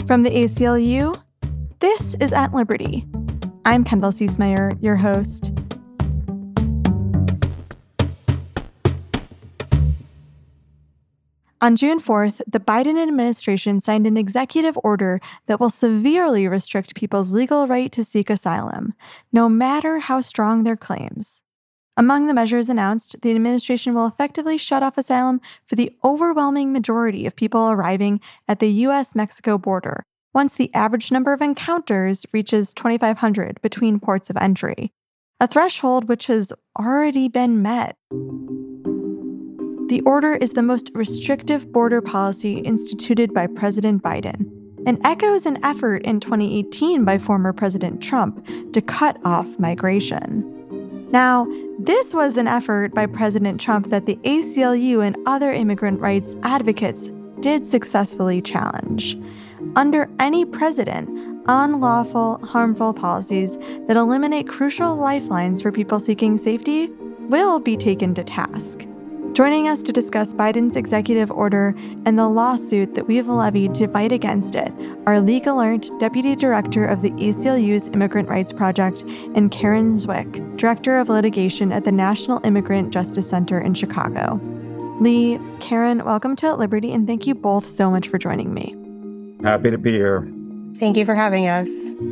From the ACLU, this is At Liberty. I'm Kendall Ciesmeyer, your host. On June 4th, the Biden administration signed an executive order that will severely restrict people's legal right to seek asylum, no matter how strong their claims. Among the measures announced, the administration will effectively shut off asylum for the overwhelming majority of people arriving at the U.S.-Mexico border once the average number of encounters reaches 2,500 between ports of entry, a threshold which has already been met. The order is the most restrictive border policy instituted by President Biden and echoes an effort in 2018 by former President Trump to cut off migration. Now, this was an effort by President Trump that the ACLU and other immigrant rights advocates did successfully challenge. Under any president, unlawful, harmful policies that eliminate crucial lifelines for people seeking safety will be taken to task. Joining us to discuss Biden's executive order and the lawsuit that we've levied to fight against it are Lee Gelernt, Deputy Director of the ACLU's Immigrant Rights Project, and Karen Zwick, Director of Litigation at the National Immigrant Justice Center in Chicago. Lee, Karen, welcome to At Liberty, and thank you both so much for joining me. Happy to be here. Thank you for having us.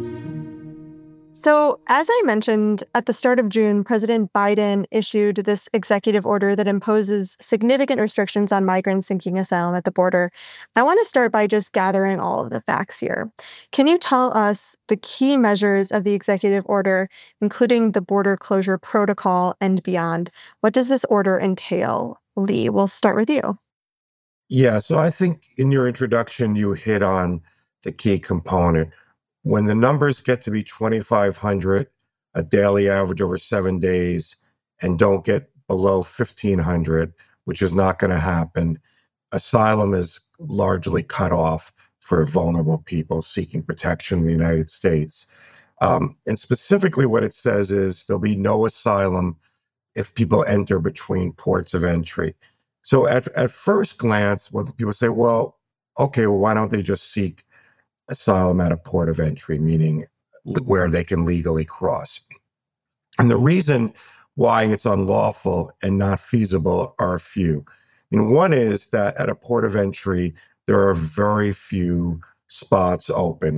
So, as I mentioned, at the start of June, President Biden issued this executive order that imposes significant restrictions on migrants seeking asylum at the border. I want to start by just gathering all of the facts here. Can you tell us the key measures of the executive order, including the border closure protocol and beyond? What does this order entail? Lee, we'll start with you. Yeah, so I think in your introduction, you hit on the key component. When the numbers get to be 2,500, a daily average over 7 days, and don't get below 1,500, which is not going to happen, asylum is largely cut off for vulnerable people seeking protection in the United States. And specifically what it says is there'll be no asylum if people enter between ports of entry. So at first glance, what people say, well, why don't they just seek asylum at a port of entry, meaning where they can legally cross? And the reason why it's unlawful and not feasible are a few. One is that at a port of entry, there are very few spots open,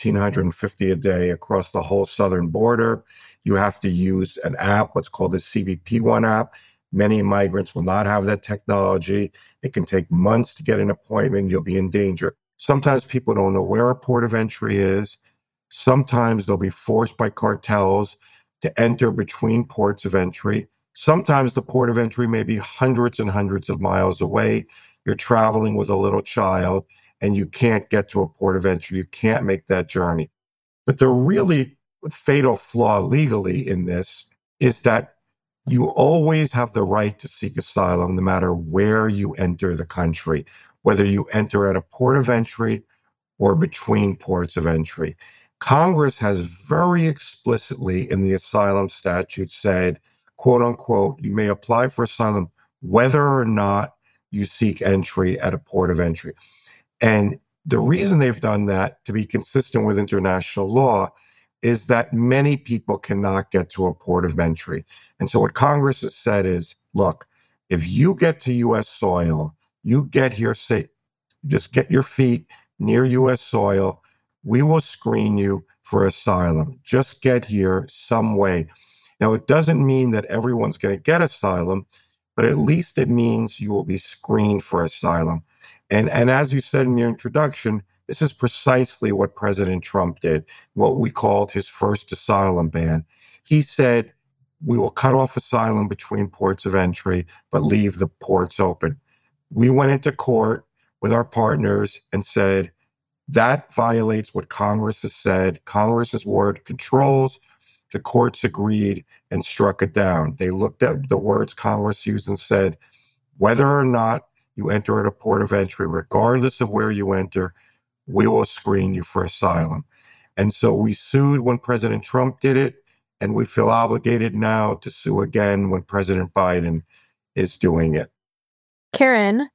1,450 a day across the whole southern border. You have to use an app, what's called the CBP-1 app. Many migrants will not have that technology. It can take months to get an appointment. You'll be in danger. Sometimes people don't know where a port of entry is. Sometimes they'll be forced by cartels to enter between ports of entry. Sometimes the port of entry may be hundreds and hundreds of miles away. You're traveling with a little child and you can't get to a port of entry. You can't make that journey. But the really fatal flaw legally in this is that you always have the right to seek asylum no matter where you enter the country, whether you enter at a port of entry or between ports of entry. Congress has very explicitly in the asylum statute said, quote unquote, you may apply for asylum whether or not you seek entry at a port of entry. And the reason they've done that, to be consistent with international law, is that many people cannot get to a port of entry. And so what Congress has said is, look, if you get to U.S. soil, you get here safe, just get your feet near U.S. soil, we will screen you for asylum. Just get here some way. Now, it doesn't mean that everyone's going to get asylum, but at least it means you will be screened for asylum. And as you said in your introduction, this is precisely what President Trump did, what we called his first asylum ban. He said, we will cut off asylum between ports of entry, but leave the ports open. We went into court with our partners and said, that violates what Congress has said. Congress's word controls. The courts agreed and struck it down. They looked at the words Congress used and said, whether or not you enter at a port of entry, regardless of where you enter, we will screen you for asylum. And so we sued when President Trump did it, and we feel obligated now to sue again when President Biden is doing it. Karen,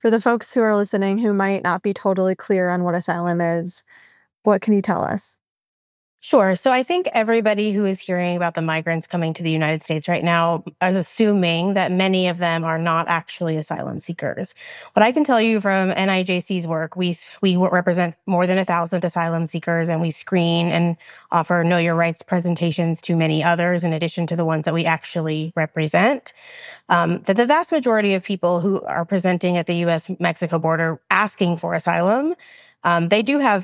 For the folks who are listening who might not be totally clear on what asylum is, what can you tell us? Sure. So I think everybody who is hearing about the migrants coming to the United States right now is assuming that many of them are not actually asylum seekers. What I can tell you from NIJC's work, we represent more than 1,000 asylum seekers, and we screen and offer Know Your Rights presentations to many others in addition to the ones that we actually represent. That the vast majority of people who are presenting at the U.S.-Mexico border asking for asylum, they do have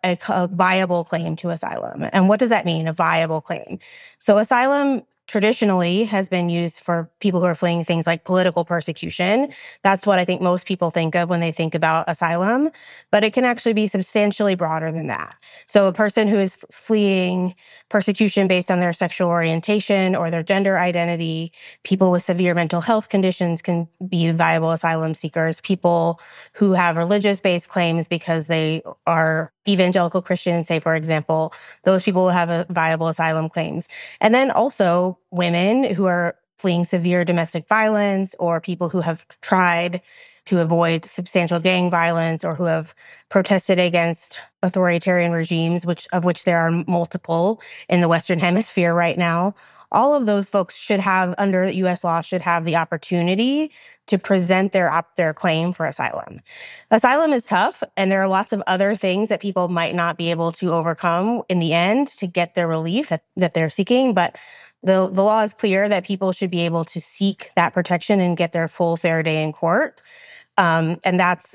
a viable claim to asylum. And what does that mean, a viable claim? So asylum traditionally has been used for people who are fleeing things like political persecution. That's what I think most people think of when they think about asylum, but it can actually be substantially broader than that. So a person who is fleeing persecution based on their sexual orientation or their gender identity, people with severe mental health conditions can be viable asylum seekers, people who have religious-based claims because they are evangelical Christians, say, for example, those people will have a viable asylum claims. And then also women who are fleeing severe domestic violence, or people who have tried to avoid substantial gang violence, or who have protested against authoritarian regimes, of which there are multiple in the Western Hemisphere right now. All of those folks should have, under U.S. law, should have the opportunity to present their claim for asylum. Asylum is tough, and there are lots of other things that people might not be able to overcome in the end to get their relief that they're seeking. But the law is clear that people should be able to seek that protection and get their full fair day in court. And that's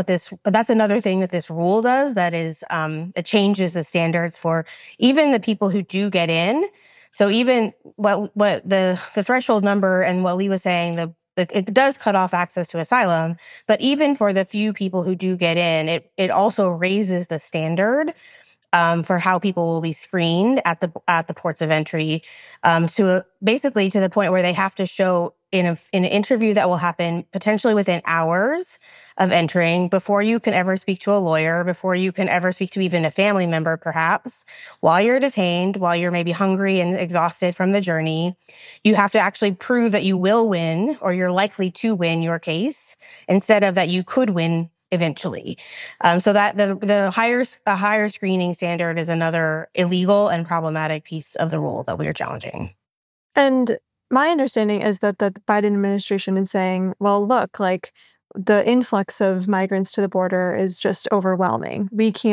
another thing that this rule does. That is, it changes the standards for even the people who do get in. So even what the threshold number and what Lee was saying, it does cut off access to asylum, but even for the few people who do get in, it also raises the standard for how people will be screened at the ports of entry, basically to the point where they have to show in an interview that will happen potentially within hours of entering, before you can ever speak to a lawyer, before you can ever speak to even a family member, perhaps, while you're detained, while you're maybe hungry and exhausted from the journey. You have to actually prove that you will win, or you're likely to win your case, instead of that you could win eventually. So that the higher screening standard is another illegal and problematic piece of the rule that we are challenging. And my understanding is that the Biden administration is saying, well, look, like, the influx of migrants to the border is just overwhelming.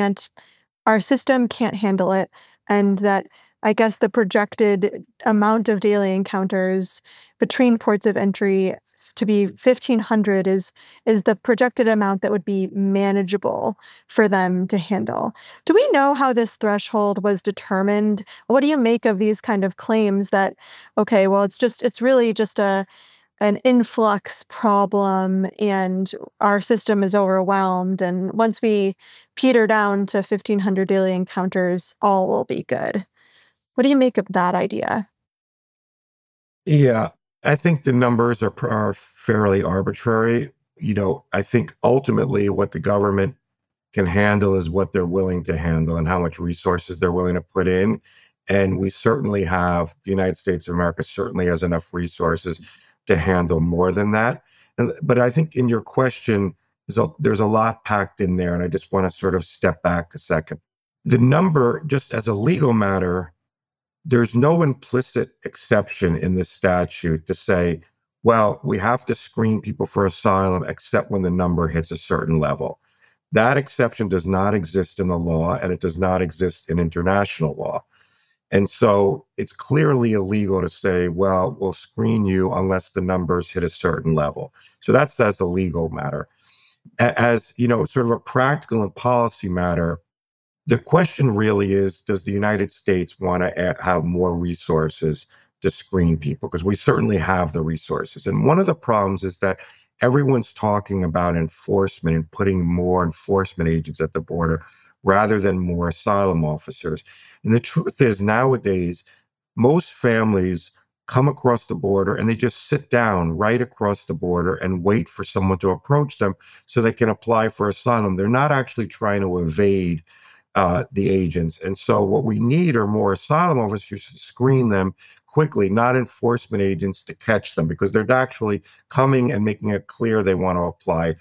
Our system can't handle it. And that, I guess, the projected amount of daily encounters between ports of entry to be 1,500 is the projected amount that would be manageable for them to handle. Do we know how this threshold was determined? What do you make of these kind of claims that, okay, well, it's really just an influx problem, and our system is overwhelmed, and once we peter down to 1,500 daily encounters, all will be good? What do you make of that idea? Yeah, I think the numbers are fairly arbitrary. I think ultimately what the government can handle is what they're willing to handle and how much resources they're willing to put in. And the United States of America certainly has enough resources to handle more than that. But I think in your question, there's a lot packed in there, and I just want to sort of step back a second. The number, just as a legal matter, there's no implicit exception in the statute to say, well, we have to screen people for asylum except when the number hits a certain level. That exception does not exist in the law, and it does not exist in international law. And so it's clearly illegal to say, well, we'll screen you unless the numbers hit a certain level. So that's a legal matter. As, sort of a practical and policy matter, the question really is, does the United States want to have more resources to screen people? Because we certainly have the resources. And one of the problems is that everyone's talking about enforcement and putting more enforcement agents at the border rather than more asylum officers. And the truth is, nowadays, most families come across the border and they just sit down right across the border and wait for someone to approach them so they can apply for asylum. They're not actually trying to evade the agents. And so what we need are more asylum officers to screen them quickly, not enforcement agents to catch them, because they're actually coming and making it clear they want to apply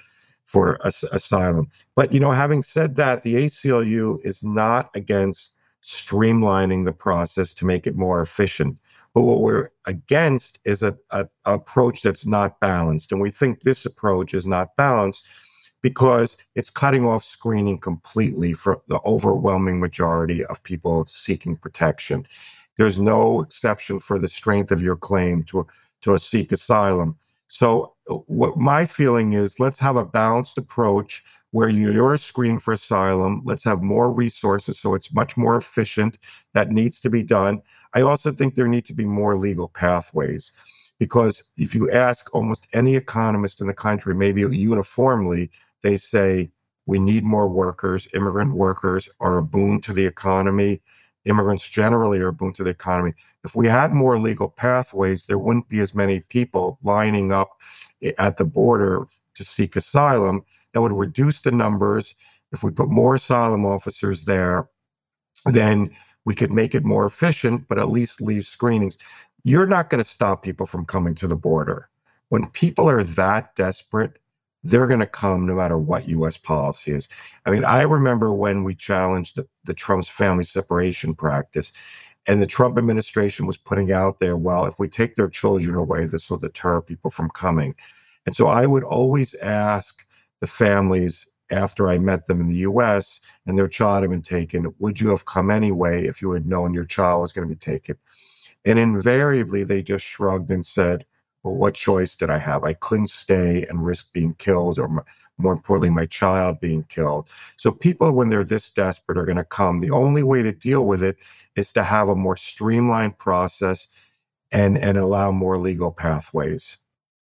for asylum. But, having said that, the ACLU is not against streamlining the process to make it more efficient. But what we're against is a approach that's not balanced. And we think this approach is not balanced because it's cutting off screening completely for the overwhelming majority of people seeking protection. There's no exception for the strength of your claim to a seek asylum. So what my feeling is, let's have a balanced approach where you're screening for asylum. Let's have more resources so it's much more efficient. That needs to be done. I also think there need to be more legal pathways, because if you ask almost any economist in the country, maybe uniformly, they say we need more workers. Immigrant workers are a boon to the economy. Immigrants generally are a boon to the economy. If we had more legal pathways, there wouldn't be as many people lining up at the border to seek asylum. That would reduce the numbers. If we put more asylum officers there, then we could make it more efficient, but at least leave screenings. You're not going to stop people from coming to the border. When people are that desperate, they're going to come no matter what U.S. policy is. I mean, I remember when we challenged the Trump's family separation practice, and the Trump administration was putting out there, well, if we take their children away, this will deter people from coming. And so I would always ask the families after I met them in the U.S. and their child had been taken, would you have come anyway if you had known your child was going to be taken? And invariably, they just shrugged and said, well, what choice did I have? I couldn't stay and risk being killed, or more importantly, my child being killed. So people, when they're this desperate, are going to come. The only way to deal with it is to have a more streamlined process and allow more legal pathways.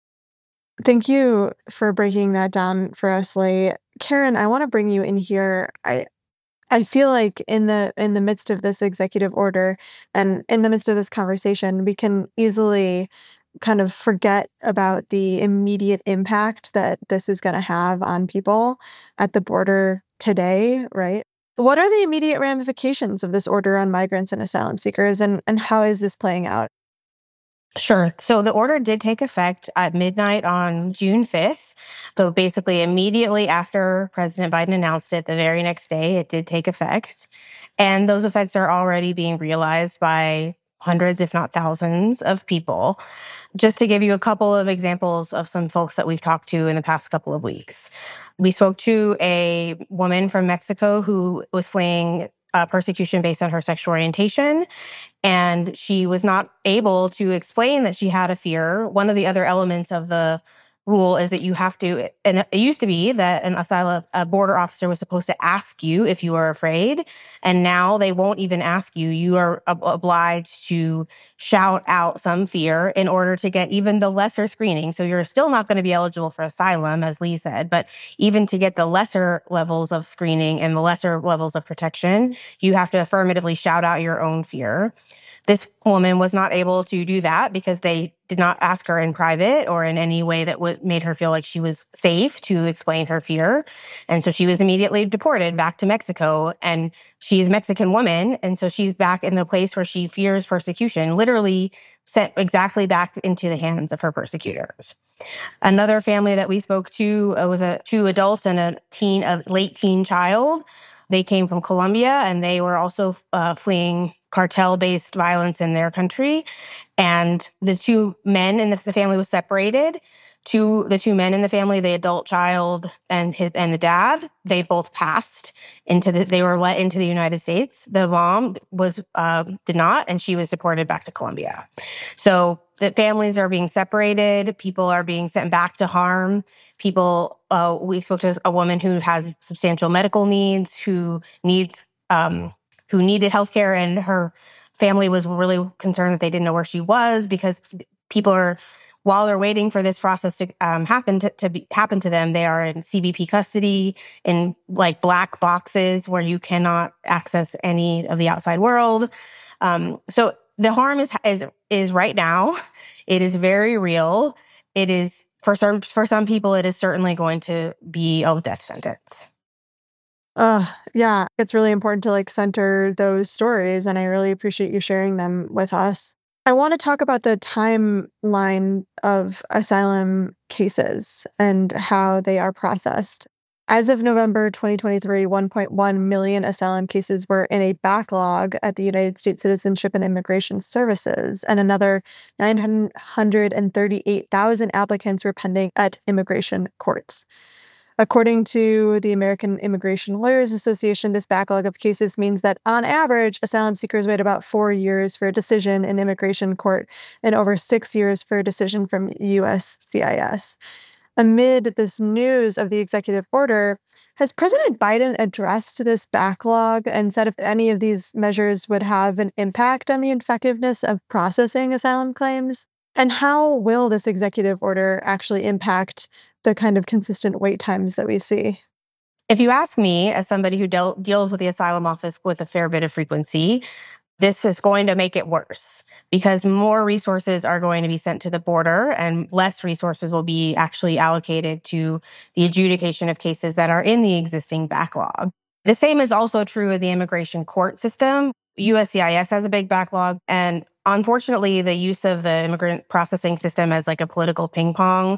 Thank you for breaking that down for us, Leigh. Karen, I want to bring you in here. I feel like in the midst of this executive order and in the midst of this conversation, we can easily kind of forget about the immediate impact that this is going to have on people at the border today, right? What are the immediate ramifications of this order on migrants and asylum seekers, and how is this playing out? Sure. So the order did take effect at midnight on June 5th. So basically immediately after President Biden announced it, the very next day, it did take effect. And those effects are already being realized by hundreds, if not thousands, of people. Just to give you a couple of examples of some folks that we've talked to in the past couple of weeks. We spoke to a woman from Mexico who was fleeing persecution based on her sexual orientation. And she was not able to explain that she had a fear. One of the other elements of the rule is that you have to, and it used to be that a border officer was supposed to ask you if you were afraid. And now they won't even ask you. You are obliged to shout out some fear in order to get even the lesser screening. So you're still not going to be eligible for asylum, as Leigh said, but even to get the lesser levels of screening and the lesser levels of protection, you have to affirmatively shout out your own fear. This woman was not able to do that because they did not ask her in private or in any way that made her feel like she was safe to explain her fear. And so she was immediately deported back to Mexico. And she's a Mexican woman. And so she's back in the place where she fears persecution, literally sent exactly back into the hands of her persecutors. Another family that we spoke to was two adults and a late teen child. They came from Colombia, and they were also fleeing cartel-based violence in their country. And the two men in the family was separated. The two men in the family, the adult child and the dad, they both passed they were let into the United States. The mom did not, and she was deported back to Colombia. So the families are being separated. People are being sent back to harm. We spoke to a woman who has substantial medical needs, who needed healthcare, and her family was really concerned that they didn't know where she was, because while they're waiting for this process to happen to them, they are in CBP custody in like black boxes where you cannot access any of the outside world. So the harm is right now. It is very real. It is for some people, it is certainly going to be a death sentence. Yeah, it's really important to center those stories, and I really appreciate you sharing them with us. I want to talk about the timeline of asylum cases and how they are processed. As of November 2023, 1.1 million asylum cases were in a backlog at the United States Citizenship and Immigration Services, and another 938,000 applicants were pending at immigration courts. According to the American Immigration Lawyers Association, this backlog of cases means that on average, asylum seekers wait about 4 years for a decision in immigration court and over 6 years for a decision from USCIS. Amid this news of the executive order, has President Biden addressed this backlog and said if any of these measures would have an impact on the effectiveness of processing asylum claims? And how will this executive order actually impact the kind of consistent wait times that we see? If you ask me, as somebody who deals with the asylum office with a fair bit of frequency, this is going to make it worse because more resources are going to be sent to the border and less resources will be actually allocated to the adjudication of cases that are in the existing backlog. The same is also true of the immigration court system. USCIS has a big backlog, and unfortunately, the use of the immigrant processing system as like a political ping pong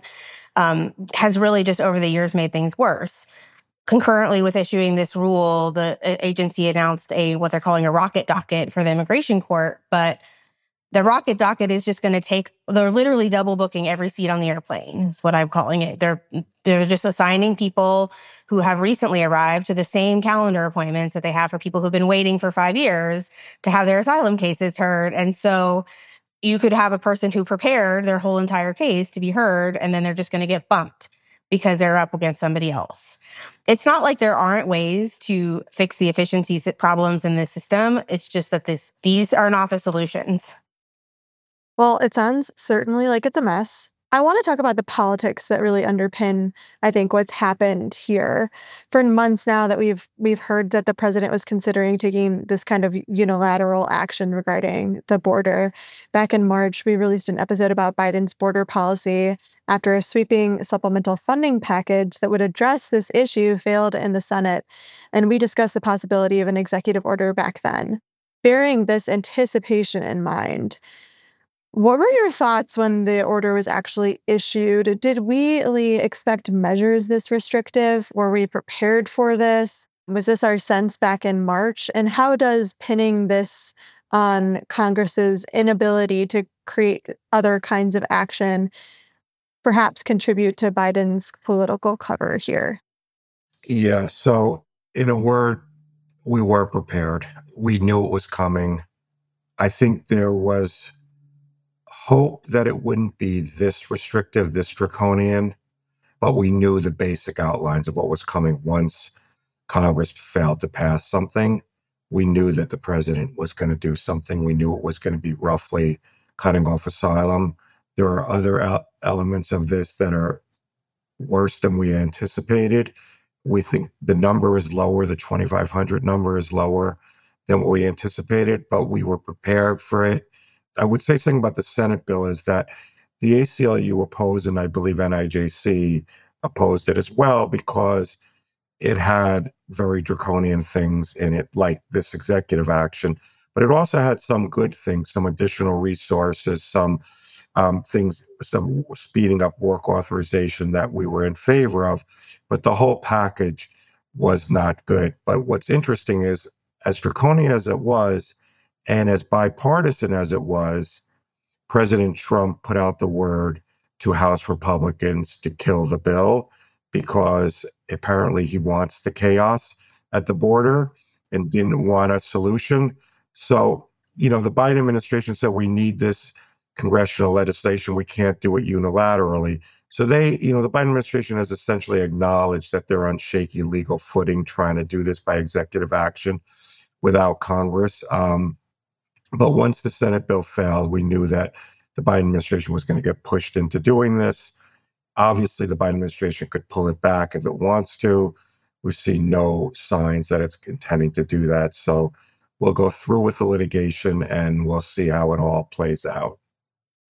has really just over the years made things worse. Concurrently with issuing this rule, the agency announced what they're calling a rocket docket for the immigration court. But the rocket docket is just going to they're literally double booking every seat on the airplane, is what I'm calling it. They're just assigning people who have recently arrived to the same calendar appointments that they have for people who've been waiting for 5 years to have their asylum cases heard. And so you could have a person who prepared their whole entire case to be heard, and then they're just going to get bumped because they're up against somebody else. It's not like there aren't ways to fix the efficiency problems in this system. It's just that these are not the solutions. Well, it sounds certainly like it's a mess. I want to talk about the politics that really underpin, I think, what's happened here. For months now that we've heard that the president was considering taking this kind of unilateral action regarding the border. Back in March, we released an episode about Biden's border policy after a sweeping supplemental funding package that would address this issue failed in the Senate. And we discussed the possibility of an executive order back then. Bearing this anticipation in mind, what were your thoughts when the order was actually issued? Did we really expect measures this restrictive? Were we prepared for this? Was this our sense back in March? And how does pinning this on Congress's inability to create other kinds of action perhaps contribute to Biden's political cover here? Yeah. So, in a word, we were prepared. We knew it was coming. I think there was hope that it wouldn't be this restrictive, this draconian, but we knew the basic outlines of what was coming once Congress failed to pass something. We knew that the president was going to do something. We knew it was going to be roughly cutting off asylum. There are other elements of this that are worse than we anticipated. We think the number is lower, the 2,500 number is lower than what we anticipated, but we were prepared for it. I would say something about the Senate bill is that the ACLU opposed, and I believe NIJC opposed it as well, because it had very draconian things in it, like this executive action. But it also had some good things, some additional resources, some things, some speeding up work authorization that we were in favor of. But the whole package was not good. But what's interesting is, as draconian as it was, and as bipartisan as it was, President Trump put out the word to House Republicans to kill the bill because apparently he wants the chaos at the border and didn't want a solution. So, the Biden administration said we need this congressional legislation. We can't do it unilaterally. So the Biden administration has essentially acknowledged that they're on shaky legal footing trying to do this by executive action without Congress. But once the Senate bill failed, we knew that the Biden administration was going to get pushed into doing this. Obviously, the Biden administration could pull it back if it wants to. We've seen no signs that it's intending to do that. So we'll go through with the litigation and we'll see how it all plays out.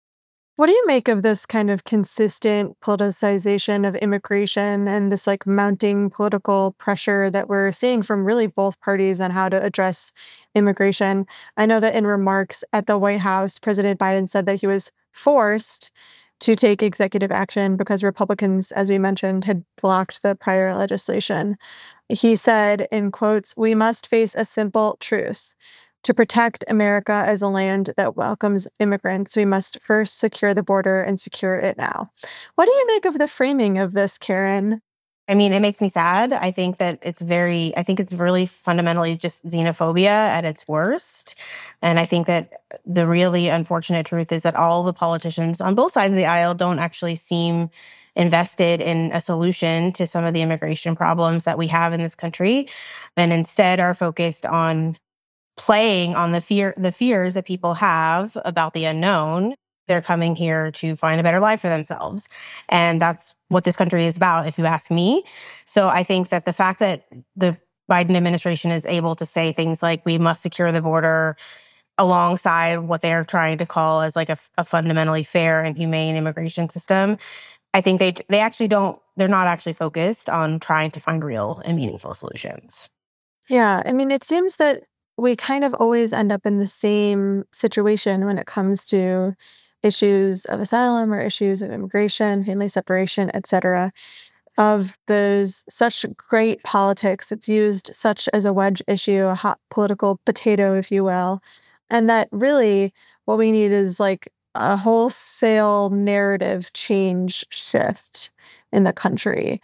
What do you make of this kind of consistent politicization of immigration and this mounting political pressure that we're seeing from really both parties on how to address immigration? I know that in remarks at the White House, President Biden said that he was forced to take executive action because Republicans, as we mentioned, had blocked the prior legislation. He said, in quotes, "We must face a simple truth. To protect America as a land that welcomes immigrants, we must first secure the border and secure it now." What do you make of the framing of this, Karen? I mean, it makes me sad. I think it's really fundamentally just xenophobia at its worst. And I think that the really unfortunate truth is that all the politicians on both sides of the aisle don't actually seem invested in a solution to some of the immigration problems that we have in this country, and instead are focused on playing on the fears that people have about the unknown. They're coming here to find a better life for themselves. And that's what this country is about, if you ask me. So I think that the fact that the Biden administration is able to say things like we must secure the border alongside what they're trying to call as a fundamentally fair and humane immigration system, I think they're not actually focused on trying to find real and meaningful solutions. Yeah, I mean, it seems that we kind of always end up in the same situation when it comes to issues of asylum or issues of immigration, family separation, etc. Of there's such great politics. It's used such as a wedge issue, a hot political potato, if you will. And that really what we need is a wholesale narrative change shift in the country.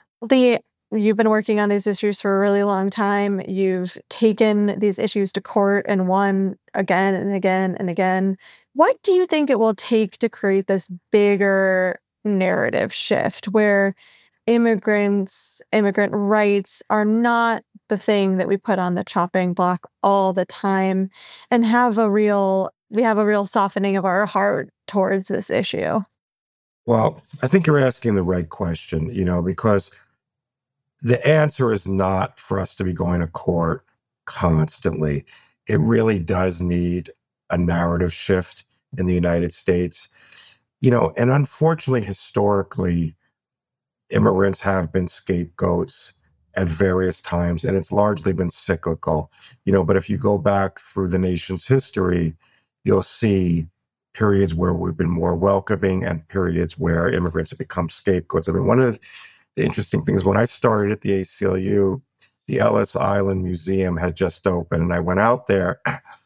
You've been working on these issues for a really long time. You've taken these issues to court and won again and again and again. What do you think it will take to create this bigger narrative shift where immigrant rights are not the thing that we put on the chopping block all the time, and we have a real softening of our heart towards this issue? Well, I think you're asking the right question, because the answer is not for us to be going to court constantly. It really does need a narrative shift in the United States. And unfortunately, historically, immigrants have been scapegoats at various times, and it's largely been cyclical. But if you go back through the nation's history, you'll see periods where we've been more welcoming and periods where immigrants have become scapegoats. I mean, one of the interesting things, when I started at the ACLU, the Ellis Island Museum had just opened, and I went out there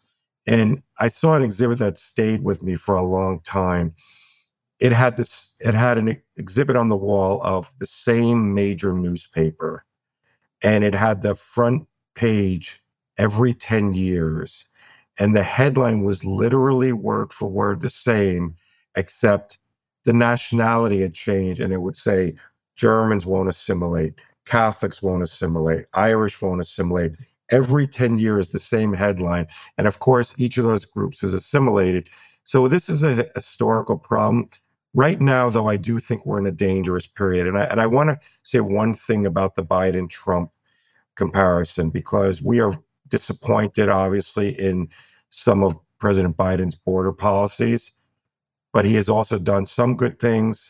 and I saw an exhibit that stayed with me for a long time. It had an exhibit on the wall of the same major newspaper, and it had the front page every 10 years. And the headline was literally word for word the same, except the nationality had changed, and it would say, Germans won't assimilate, Catholics won't assimilate, Irish won't assimilate. Every 10 years, the same headline. And of course, each of those groups is assimilated. So this is a historical problem. Right now, though, I do think we're in a dangerous period. And I want to say one thing about the Biden-Trump comparison, because we are disappointed, obviously, in some of President Biden's border policies, but he has also done some good things,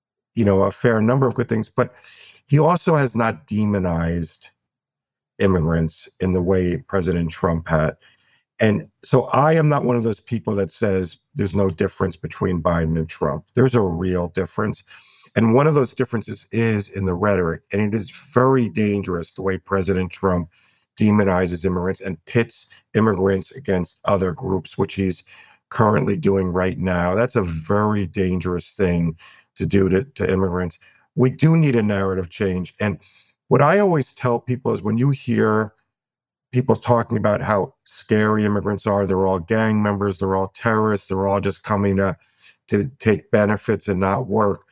a fair number of good things, but he also has not demonized immigrants in the way President Trump had. And so I am not one of those people that says there's no difference between Biden and Trump. There's a real difference. And one of those differences is in the rhetoric. And it is very dangerous the way President Trump demonizes immigrants and pits immigrants against other groups, which he's currently doing right now. That's a very dangerous thing to do to immigrants. We do need a narrative change. And what I always tell people is when you hear people talking about how scary immigrants are, they're all gang members, they're all terrorists, they're all just coming to take benefits and not work,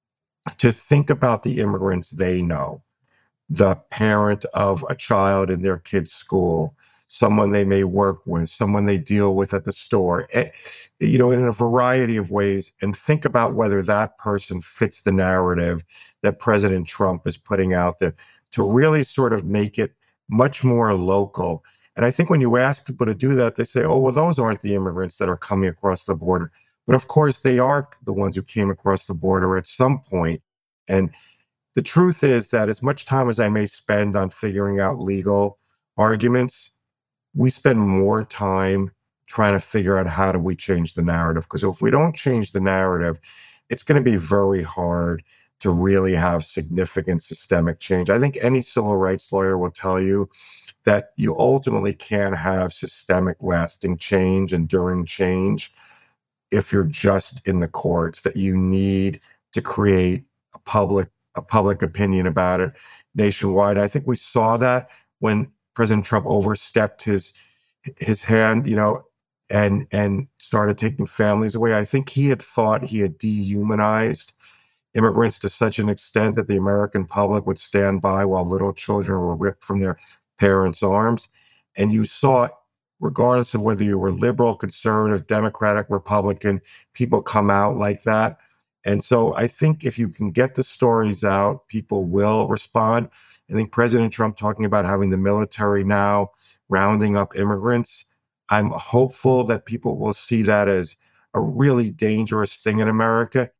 to think about the immigrants they know, the parent of a child in their kid's school, someone they may work with, someone they deal with at the store, in a variety of ways, and think about whether that person fits the narrative that President Trump is putting out there to really sort of make it much more local. And I think when you ask people to do that, they say, oh, well, those aren't the immigrants that are coming across the border. But of course, they are the ones who came across the border at some point. And the truth is that as much time as I may spend on figuring out legal arguments, we spend more time trying to figure out how do we change the narrative. Because if we don't change the narrative, it's going to be very hard to really have significant systemic change. I think any civil rights lawyer will tell you that you ultimately can't have systemic lasting change, enduring change, if you're just in the courts, that you need to create a public opinion about it nationwide. I think we saw that when President Trump overstepped his hand, and started taking families away. I think he had thought he had dehumanized immigrants to such an extent that the American public would stand by while little children were ripped from their parents' arms. And you saw, regardless of whether you were liberal, conservative, Democratic, Republican, people come out like that. And so I think if you can get the stories out, people will respond. I think President Trump talking about having the military now rounding up immigrants, I'm hopeful that people will see that as a really dangerous thing in America.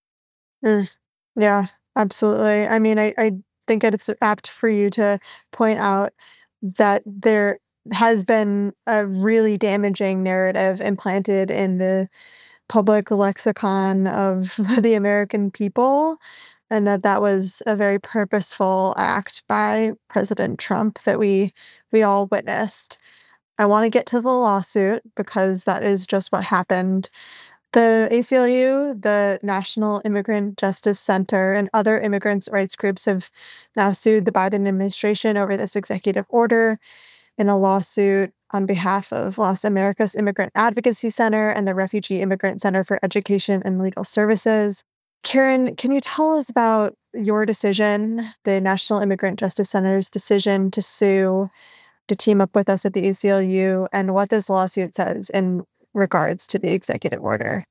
Yeah, absolutely. I mean, I think it's apt for you to point out that there has been a really damaging narrative implanted in the public lexicon of the American people, and that was a very purposeful act by President Trump that we all witnessed. I want to get to the lawsuit because that is just what happened. The ACLU, the National Immigrant Justice Center, and other immigrants' rights groups have now sued the Biden administration over this executive order in a lawsuit on behalf of Las Americas Immigrant Advocacy Center and the Refugee Immigrant Center for Education and Legal Services. Karen, can you tell us about your decision, the National Immigrant Justice Center's decision to sue, to team up with us at the ACLU, and what this lawsuit says in regards to the executive order?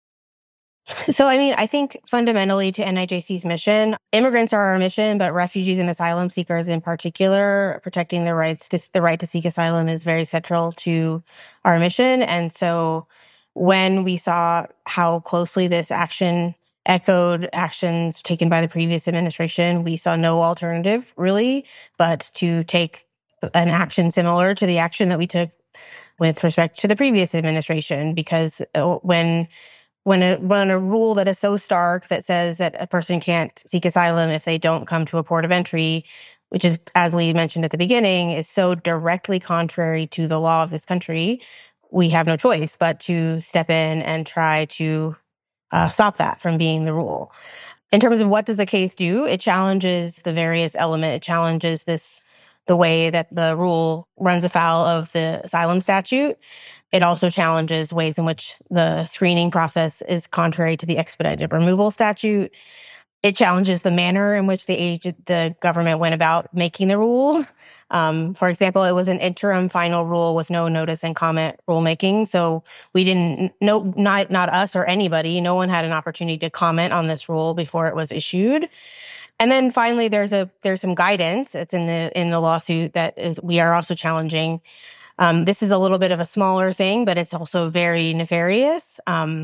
So, I mean, I think fundamentally to NIJC's mission, immigrants are our mission, but refugees and asylum seekers in particular, protecting the right to seek asylum is very central to our mission. And so when we saw how closely this action echoed actions taken by the previous administration, we saw no alternative really, but to take an action similar to the action that we took with respect to the previous administration, because when a rule that is so stark that says that a person can't seek asylum if they don't come to a port of entry, which is, as Lee mentioned at the beginning, is so directly contrary to the law of this country, we have no choice but to step in and try to stop that from being the rule. In terms of what does the case do, it challenges the various elements. It challenges the way that the rule runs afoul of the asylum statute. It also challenges ways in which the screening process is contrary to the expedited removal statute. It challenges the manner in which the government went about making the rules. For example, it was an interim final rule with no notice and comment rulemaking. So we didn't know, not us or anybody, no one had an opportunity to comment on this rule before it was issued. And then finally, there's some guidance that's in the lawsuit that we are also challenging. This is a little bit of a smaller thing, but it's also very nefarious.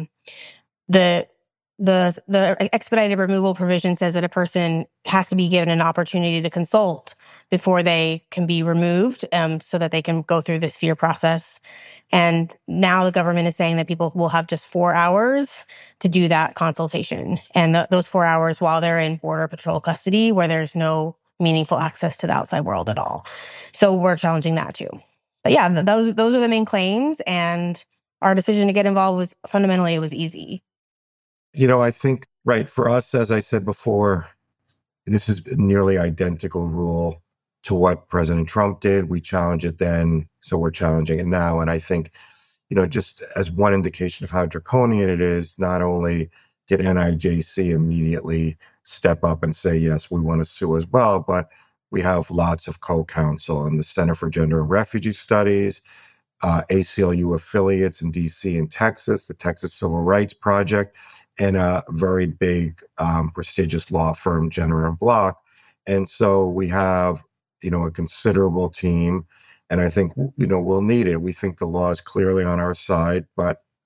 The expedited removal provision says that a person has to be given an opportunity to consult before they can be removed, so that they can go through this fear process. And now the government is saying that people will have just 4 hours to do that consultation. And those 4 hours while they're in Border Patrol custody, where there's no meaningful access to the outside world at all. So we're challenging that too. But yeah, those are the main claims. And our decision to get involved was fundamentally, it was easy. I think, right, for us, as I said before, this is a nearly identical rule to what President Trump did. We challenged it then, so we're challenging it now. And I think, just as one indication of how draconian it is, not only did NIJC immediately step up and say, yes, we want to sue as well, but we have lots of co-counsel in the Center for Gender and Refugee Studies, ACLU affiliates in DC and Texas, the Texas Civil Rights Project, and a very big, prestigious law firm, Jenner and Block. And so we have, a considerable team. And I think, we'll need it. We think the law is clearly on our side, but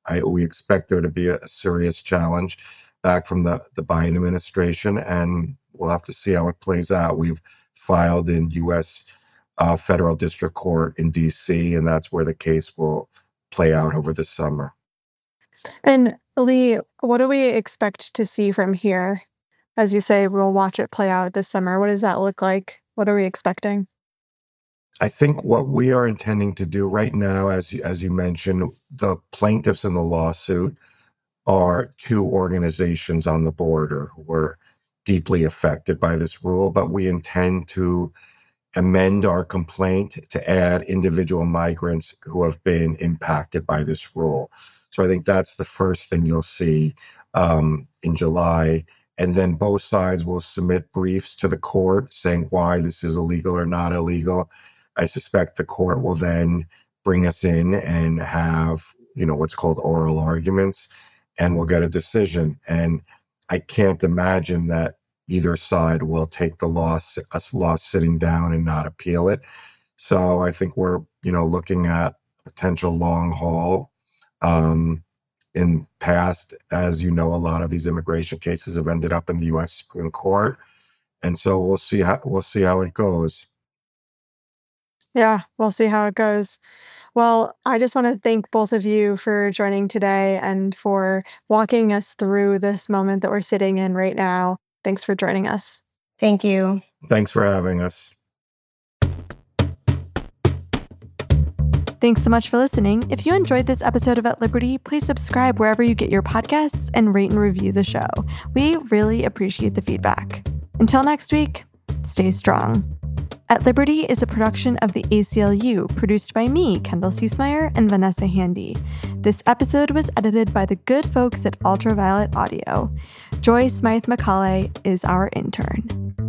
We expect there to be a serious challenge back from the Biden administration, and we'll have to see how it plays out. We've filed in U.S. Federal District Court in D.C., and that's where the case will play out over the summer. And Lee, what do we expect to see from here? As you say, we'll watch it play out this summer. What does that look like? What are we expecting? I think what we are intending to do right now, as you mentioned, the plaintiffs in the lawsuit are two organizations on the border who were deeply affected by this rule, but we intend to amend our complaint to add individual migrants who have been impacted by this rule. So I think that's the first thing you'll see in July. And then both sides will submit briefs to the court saying why this is illegal or not illegal. I suspect the court will then bring us in and have, what's called oral arguments, and we'll get a decision. And I can't imagine that either side will take the loss sitting down and not appeal it. So I think we're, looking at potential long haul. In past, as you know, a lot of these immigration cases have ended up in the U.S. Supreme Court. And so we'll see how it goes. Yeah, we'll see how it goes. Well, I just want to thank both of you for joining today and for walking us through this moment that we're sitting in right now. Thanks for joining us. Thank you. Thanks for having us. Thanks so much for listening. If you enjoyed this episode of At Liberty, please subscribe wherever you get your podcasts and rate and review the show. We really appreciate the feedback. Until next week, stay strong. At Liberty is a production of the ACLU, produced by me, Kendall Ciesmeyer, and Vanessa Handy. This episode was edited by the good folks at Ultraviolet Audio. Joy Smythe McCauley is our intern.